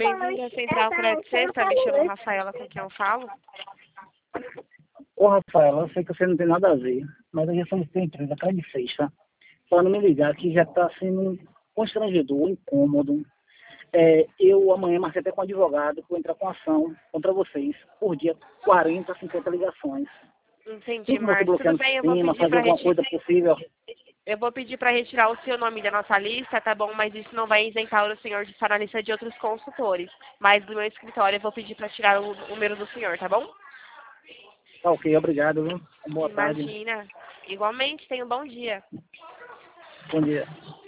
Bem-vindo à Central Crédito Sexta, me chamo Rafaela, com quem eu falo. Ô, Rafael, eu sei que você não tem nada a ver, mas eu já solicitei a empresa Crédito Sexta para não me ligar, que já está sendo constrangedor, incômodo. Eu amanhã marquei até com um advogado que vou entrar com ação contra vocês por dia, 40, 50 ligações. Entendi, Tem como você Marcos. bloquear Tudo no bem, eu vou sistema, pedir fazer para alguma coisa possível? retirar o seu nome da nossa lista, tá bom? Mas isso não vai isentar o senhor de estar na lista de outros consultores. Mas do meu escritório eu vou pedir para tirar o número do senhor, tá bom? Tá ok, obrigado, viu? Boa tarde. Imagina. Igualmente, tenha um bom dia. Bom dia.